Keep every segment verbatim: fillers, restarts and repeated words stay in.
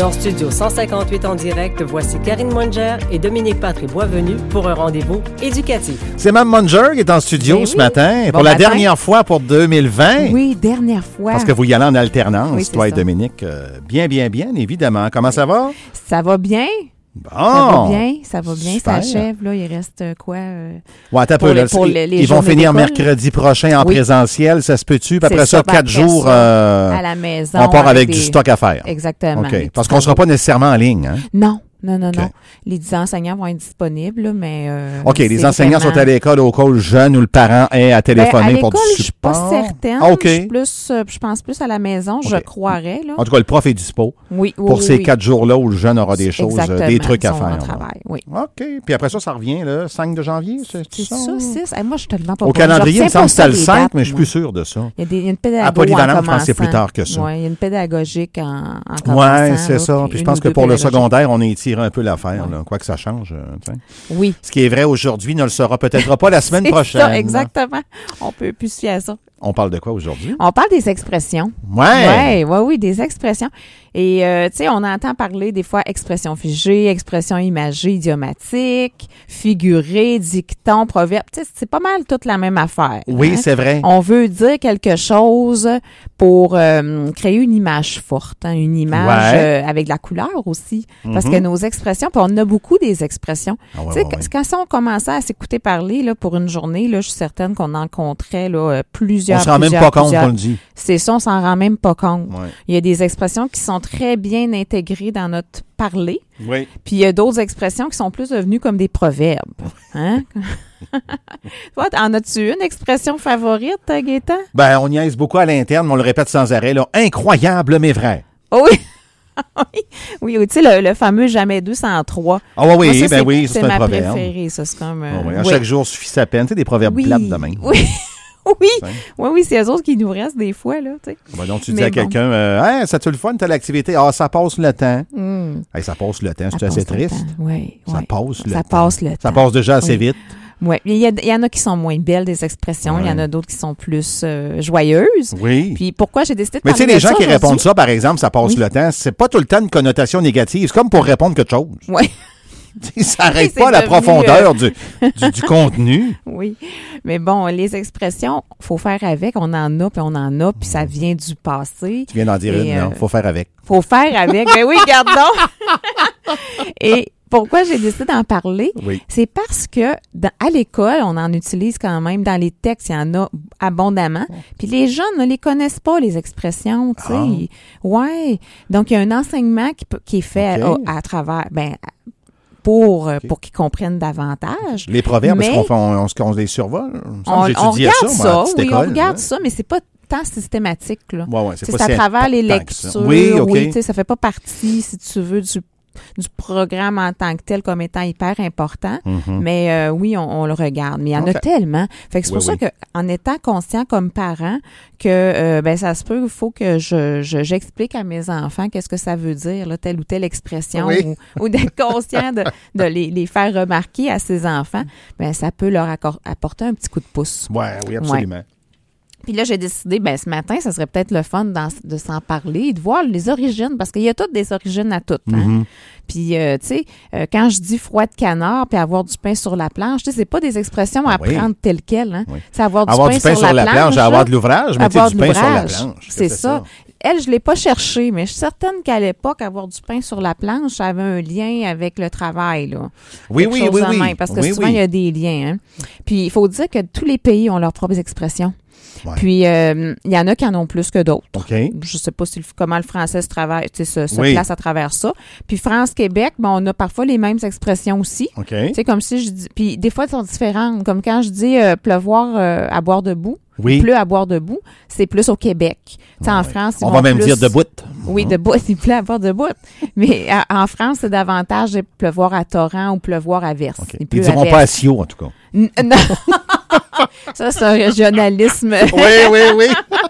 Dans Studio cent cinquante-huit en direct, voici Karine Munger et Dominique Patry-Boisvenu pour un rendez-vous éducatif. C'est Mme Munger qui est en studio Ben ce oui. matin Bon pour la matin. dernière fois pour deux mille vingt. Oui, dernière fois. Parce que vous y allez en alternance, Oui, c'est toi et ça. Dominique. Euh, bien, bien, bien, évidemment. Comment ça va? Ça va bien? Bon. Ça va bien, ça va bien, Super. ça achève. Là, il reste euh, quoi? euh, Ouais, attends un Pour peu, les- là, pour ils- les- les ils vont journées finir d'école. mercredi prochain en Oui. présentiel, ça se peut-tu? Puis après C'est ça, ça, puis quatre après jours, ça, euh, à la maison. on part avec des- du stock à faire. Exactement. OK. des Parce petits qu'on ne sera travaux. pas nécessairement en ligne. Hein? Non, non, non, OK. non. Les dix enseignants vont être disponibles, là, mais... euh, OK, les c'est enseignants vraiment- sont à l'école au cas où le jeune ou le parent est à Ben, téléphoner à pour du l'école, je suis pas support. certaine. Ah, OK. Je suis plus, euh, je pense plus à la maison, je OK. croirais. Là. En tout cas, le prof est dispo Oui, oui, pour oui, ces oui. quatre jours-là où le jeune aura des choses, euh, Exactement, des trucs à ils sont en faire. là. travail, oui. OK. Puis après ça, ça revient le cinq de janvier, c'est C'est ça? ça, six. Hey, moi, je suis tellement pas Au bonne. calendrier, il me Je retiens semble pas que c'était ça, le les cinq, dates, mais je suis moi. plus sûr de ça. Il y a, des, il y a une pédagogique À Polyvalente, je pense que c'est plus tard que ça. Oui, il y a une pédagogique en, en Oui, commençant, c'est là, ça. Puis je une pense ou que deux pour le pédagogiques. secondaire, on a étiré un peu l'affaire, Ouais. là, quoi que ça change. euh, tu sais. Oui. Ce qui est vrai aujourd'hui ne le sera peut-être pas la semaine C'est prochaine. ça, exactement. On peut plus se fier à ça. On parle de quoi aujourd'hui? On parle des expressions. Ouais. Oui, oui, oui, des expressions. Et, euh, tu sais, on entend parler des fois expressions figées, expressions imagées, idiomatiques, figurées, dictons, proverbes. Tu sais, c'est pas mal toute la même affaire. Oui, hein? c'est vrai. On veut dire quelque chose pour euh, créer une image forte, hein, une image Ouais. euh, avec de la couleur aussi. Parce Mhm. que nos expressions, puis on a beaucoup des expressions. Ah ouais, tu sais, ouais, ouais. quand on commençait à s'écouter parler là, pour une journée, là, je suis certaine qu'on en compterait là, euh, plusieurs, On se rend même plusieurs, pas compte plusieurs. qu'on le dit. C'est ça, on s'en rend même pas compte. Ouais. Il y a des expressions qui sont très bien intégrées dans notre parler, Oui. puis il y a d'autres expressions qui sont plus devenues comme des proverbes. Hein? Toi, en as-tu une expression favorite, euh, Gaétan? Ben, on niaise beaucoup à l'interne, mais on le répète sans arrêt. Là. Incroyable, mais vrai. Oh oui! oui, oui, tu sais, le, le fameux jamais deux sans trois. Ah oui, Moi, oui, ça, ben c'est, oui, c'est c'est un ma proverbe. préférée, ça. C'est comme. euh, Ah oui, à oui. chaque jour suffit sa peine. Tu sais, des proverbes Oui, plates de même. oui, oui, Ouais. oui, oui, c'est eux autres qui nous restent des fois, là, tu sais. Ben, donc, tu dis Mais à bon. quelqu'un, euh, hey, ça te le fun, telle activité? Ah, ça passe le temps. Hum, Hey, ça passe le temps, ça c'est assez passe le triste. temps. Oui, Ça oui. passe le Ça temps. passe le Ça temps. passe déjà assez Oui. vite. Oui, il y, a- il y en a qui sont moins belles, des expressions. Il y en a d'autres qui sont plus euh, joyeuses. Oui. Puis pourquoi j'ai décidé de Mais tu sais, parler les de gens ça qui aujourd'hui? répondent ça, par exemple, ça passe Oui. le temps, c'est pas tout le temps une connotation négative. C'est comme pour répondre quelque chose. Oui, Ça n'arrête C'est pas la devenu, euh, profondeur du, du, du contenu. oui. Mais bon, les expressions, faut faire avec. On en a, puis on en a, puis ça vient du passé. Tu viens d'en dire Et, une, non? euh, Faut faire avec. Faut faire avec. Ben oui, gardons. Et pourquoi j'ai décidé d'en parler? Oui. C'est parce que dans- à l'école, on en utilise quand même. Dans les textes, il y en a abondamment. Puis les jeunes ne les connaissent pas, les expressions, tu sais. Ah. Ils- Ouais. Donc, il y a un enseignement qui, peut- qui est fait OK. à, à travers, ben, pour, euh, OK. pour qu'ils comprennent davantage. Les proverbes, Mais- est-ce qu'on fait- on, on, on les survole? Il me semble On, que on j'étudiais regarde ça, ça, moi, à petite oui, on école, regarde là. ça, mais c'est pas tant systématique, là. Ouais, ouais, c'est C'est pas à si travers les important que ça. lectures. Oui, OK. Oui, tu sais, ça fait pas partie, si tu veux, du, du programme en tant que tel comme étant hyper important. Mhm. Mais euh, oui, on, on le regarde. Mais il y en OK. a tellement. Fait que c'est Oui, pour ça oui. qu'en étant conscient comme parent que euh, ben ça se peut, il faut que je, je j'explique à mes enfants qu'est-ce que ça veut dire, là, telle ou telle expression, Oui. ou, ou d'être conscient de, de les, les faire remarquer à ses enfants. Ben ça peut leur accor- apporter un petit coup de pouce. Ouais, oui, absolument. Puis là, j'ai décidé, ben ce matin, ça serait peut-être le fun d'en- de s'en parler et de voir les origines, parce qu'il y a toutes des origines à toutes. Hein? Mhm. Puis, euh, tu sais, euh, quand je dis froid de canard puis avoir du pain sur la planche, tu sais, c'est pas des expressions à Ah oui. prendre telles quelles. Hein? Oui. C'est avoir du Avoir pain, du pain sur la planche, là, avoir de l'ouvrage, mettez avoir du de pain sur la l'ouvrage. planche. C'est ça. Elle, je l'ai pas cherché, mais je suis certaine qu'à l'époque, avoir du pain sur la planche, ça avait un lien avec le travail, là. Oui, Quelque oui, chose oui, de oui. même, parce que Oui, souvent, oui. il y a des liens. Hein? Puis, il faut dire que tous les pays ont leurs propres expressions. Ouais. Puis, euh, il y en a qui en ont plus que d'autres. OK. Je sais pas si le- comment le français se, travaille, tu sais, se, se Oui. place à travers ça. Puis France-Québec, ben, on a parfois les mêmes expressions aussi. OK. Tu sais, comme si je dis... Puis des fois, elles sont différentes. Comme quand je dis euh, pleuvoir euh, à boire debout, Oui. il pleut à boire debout, c'est plus au Québec. Tu sais, en Ouais. France, ils On vont va même plus- dire debout. Oui, debout, il pleut à boire debout. Mais à- en France, c'est davantage de pleuvoir à torrent ou pleuvoir à verse. OK. Il Ils pleut à diront verse. pas à Sio, en tout cas. N- non. Ça, c'est un régionalisme. Oui, oui, oui.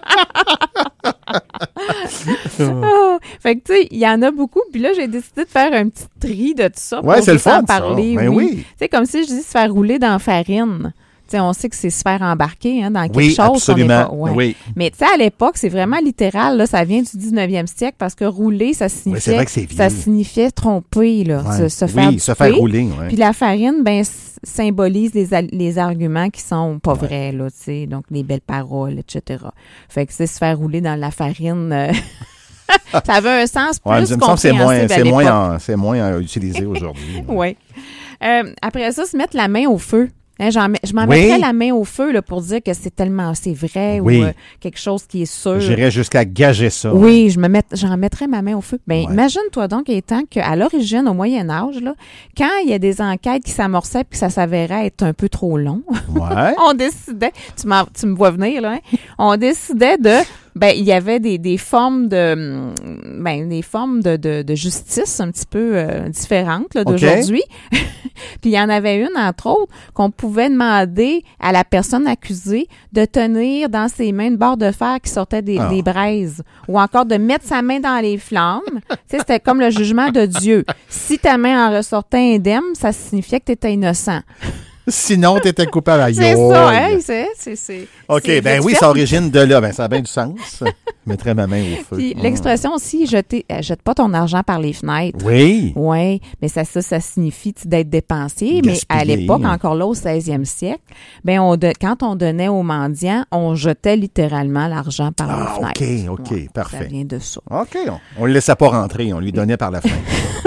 Ah! Fait que, tu sais, il y en a beaucoup. Puis là, j'ai décidé de faire un petit tri de tout ça. Ouais, pour c'est le juste en fun, ça. parler. Ben oui. Tu sais, comme si je dis se faire rouler dans la farine. sais, on sait que c'est se faire embarquer hein, dans quelque oui, chose. Absolument. Pas, ouais. Oui, mais tu sais, à l'époque, c'est vraiment littéral. Là, ça vient du dix-neuvième siècle parce que rouler, ça signifiait, oui, c'est vrai que c'est vieux. Ça signifiait tromper, là, ouais. se, se faire Oui, se faire rouler. Ouais. Puis la farine, ben symbolise les, les arguments qui sont pas ouais. vrais, là, tu sais, donc les belles paroles, et cetera. Fait que c'est se faire rouler dans la farine. Euh, ça avait un sens plus ouais, compréhensible c'est moins, c'est moins, c'est moins utilisé aujourd'hui. Oui. Euh, après ça, se mettre la main au feu. Hein, j'en, je m'en oui. mettrais la main au feu là, pour dire que c'est tellement c'est vrai oui. ou euh, quelque chose qui est sûr. J'irais jusqu'à gager ça. Oui, je me met, j'en mettrais ma main au feu. Ben, ouais. imagine-toi donc étant qu'à l'origine, au Moyen Âge, là, quand il y a des enquêtes qui s'amorçaient et que ça s'avérait être un peu trop long, ouais. on décidait, tu, tu me vois venir là, hein? On décidait de ben il y avait des, des formes de ben des formes de, de, de justice un petit peu euh, différentes là, d'aujourd'hui. Okay. Puis il y en avait une entre autres qu'on pouvait demander à la personne accusée de tenir dans ses mains une barre de fer qui sortait des, oh. des braises ou encore de mettre sa main dans les flammes. Tu sais, c'était comme le jugement de Dieu. Si ta main en ressortait indemne, ça signifiait que tu étais innocent. Sinon, tu étais coupable à C'est ça, hein? C'est, c'est, c'est, OK, c'est ben oui, ça origine de là. Ben ça a bien du sens. Je mettrais ma main au feu. Puis, mmh. l'expression aussi, jeter, jette pas ton argent par les fenêtres. Oui. Oui, mais ça, ça, ça signifie d'être dépensier. Gaspillé. Mais à l'époque, encore là, au seizième siècle, ben on de, quand on donnait aux mendiants, on jetait littéralement l'argent par ah, les fenêtres. OK, OK, ouais, parfait. Ça vient de ça. OK, on ne le laissait pas rentrer, on lui donnait par la fenêtre.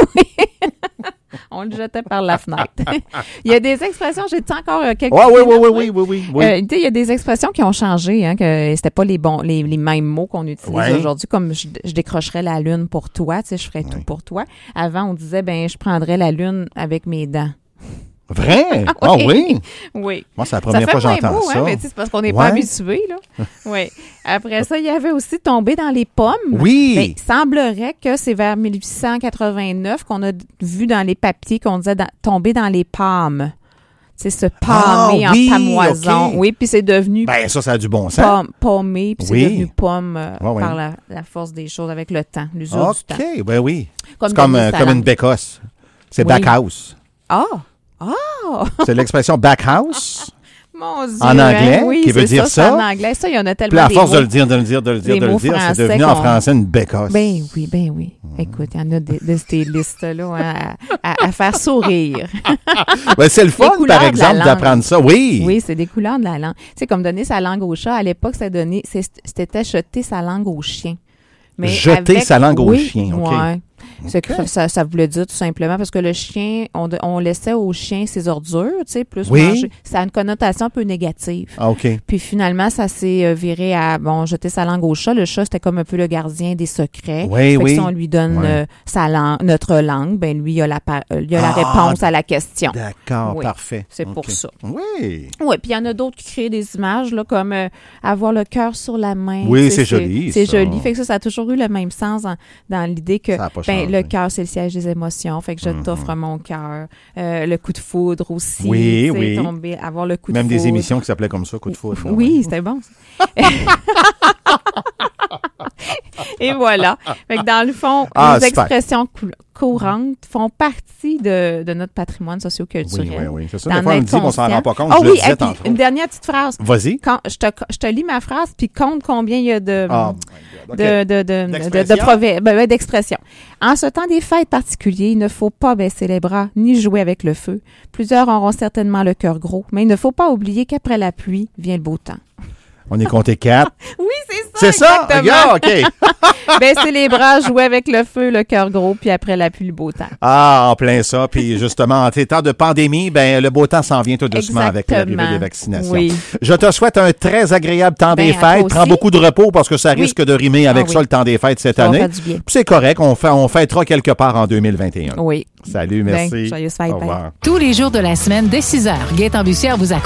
On le jetait par la fenêtre. Il y a des expressions, j'ai dit encore euh, quelques... Ouais, oui, oui, oui, oui, oui, oui, oui. Euh, il y a des expressions qui ont changé, hein, que c'était pas les bons, les, les mêmes mots qu'on utilise ouais. aujourd'hui, comme je, je décrocherais la lune pour toi, tu sais, je ferais ouais. tout pour toi. Avant, on disait, ben, je prendrais la lune avec mes dents. Vrai? Ah oui? oui? Oui. Moi, c'est la première fois que j'entends beau, ça. Hein, mais c'est parce qu'on n'est ouais. pas habitué, là. Oui. Après ça, il y avait aussi tomber dans les pommes. Oui. Mais il semblerait que c'est vers mille huit cent quatre-vingt-neuf qu'on a vu dans les papiers qu'on disait dans, tomber dans les pommes. C'est se palmer ah, oui, en pamoison. Okay. Oui, puis c'est devenu... Ben ça, ça a du bon sens. Pomme, pommé, puis oui. c'est devenu pomme euh, ouais, par ouais. la, la force des choses avec le temps, l'usure okay, du temps. OK, ben oui. Comme c'est comme, euh, comme une bécosse. C'est oui. backhouse. Ah! Oh! C'est l'expression backhouse. Mon Dieu, en anglais, hein? Oui, qui veut dire ça. ça. En anglais, ça, il y en a tellement. Puis à des force mots, de le dire, de le dire, de le dire, de le dire, c'est devenu en français une bécosse. Ben oui, ben oui. Mmh. Écoute, il y en a de, de ces listes-là hein, à, à, à faire sourire. Ben, c'est le fun, par exemple, d'apprendre ça. Oui. Oui, c'est des couleurs de la langue. Tu sais, comme donner sa langue au chat, à l'époque, ça donnait, c'était jeter sa langue au chien. Mais jeter avec, sa langue oui, au chien, OK. Ouais. C'est que okay. ça, ça voulait dire tout simplement parce que le chien, on, on laissait au chien ses ordures, tu sais, plus oui. manger. Ça a une connotation un peu négative. Ah, OK. Puis finalement, ça s'est viré à, bon, jeter sa langue au chat. Le chat, c'était comme un peu le gardien des secrets. Oui, fait oui. Que si on lui donne ouais. euh, sa langue, notre langue, ben lui, il a la, il a la ah, réponse à la question. D'accord, oui. parfait. C'est okay. pour ça. Oui. Oui, puis il y en a d'autres qui créent des images, là, comme euh, avoir le cœur sur la main. Oui, c'est, c'est joli. C'est ça. joli. Fait que ça, ça a toujours eu le même sens dans, dans l'idée que ben, le cœur, c'est le siège des émotions. Fait que je mm-hmm. t'offre mon cœur. Euh, le coup de foudre aussi. Oui, oui. Tomber, avoir le coup Même de foudre. des émissions qui s'appelaient comme ça, coup de foudre. Oui, oui. C'était bon. Et voilà. Fait que dans le fond, ah, les super. expressions cou- courantes font partie de, de notre patrimoine socioculturel. Oui, oui, oui. C'est ça. Des fois, on me dit qu'on s'en rend pas compte. Oh, je oui, le disais tantôt. Une dernière petite phrase. Vas-y. Quand, je, te, je te lis ma phrase, puis compte combien il y a de, oh okay. de, de, de, de, de proverbes, ben, d'expressions. En ce temps des fêtes particuliers, il ne faut pas baisser les bras ni jouer avec le feu. Plusieurs auront certainement le cœur gros, mais il ne faut pas oublier qu'après la pluie vient le beau temps. On est compté quatre. Oui, c'est ça. C'est ça? Exactement. Regarde, OK. Baisser les bras, jouer avec le feu, le cœur gros, puis après la pluie, le beau temps. Ah, en plein ça. Puis justement, en ces temps de pandémie, ben le beau temps s'en vient tout doucement Exactement. Avec l'arrivée des vaccinations. Oui. Je te souhaite un très agréable temps ben, des fêtes. Prends beaucoup de repos parce que ça risque oui. de rimer avec ah, ça oui. le temps des fêtes cette ça année. Va faire du bien. Puis c'est correct, on, fait, on fêtera quelque part en deux mille vingt et un. Oui. Salut, merci. Ben, joyeuse fête. Au revoir. Tous les jours de la semaine, dès six heures, Gaëtan Bussière vous accompagne.